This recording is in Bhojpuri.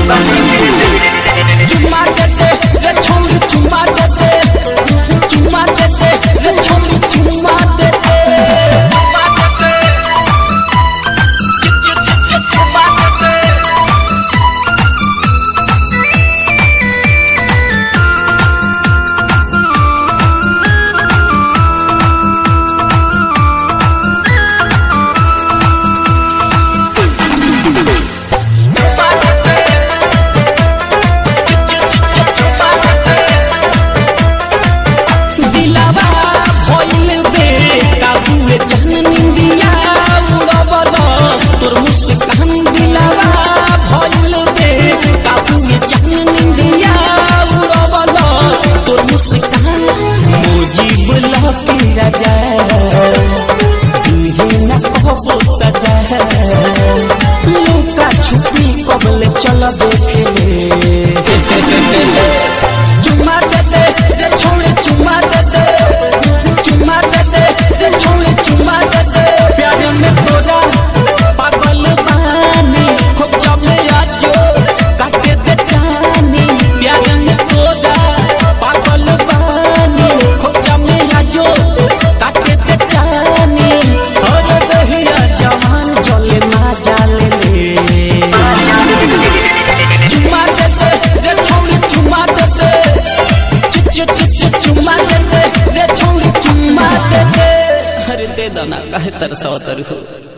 चुम्मा देते रे छोड़ी चुम्मा देते रे छोड़ी चुम्मा देते लुका छुपी कबले चल देखे चुम्मा देते रे छोड़े चुम्मा देते रे छोड़े चुम्मा देते प्यार में तोरा पागल बानी खूब जमे आजो काटे दे जानी प्यार में तोरा पागल बानी खूब जमे आजो काटे दे जानी और दहिया जवान जले ना जाले ले चुम्मा देते रे छोड़ी चुम्मा देते चुम्मा देते रे छोड़ी चुम्मा देते अरे दे दना काहे तरसवतर हो।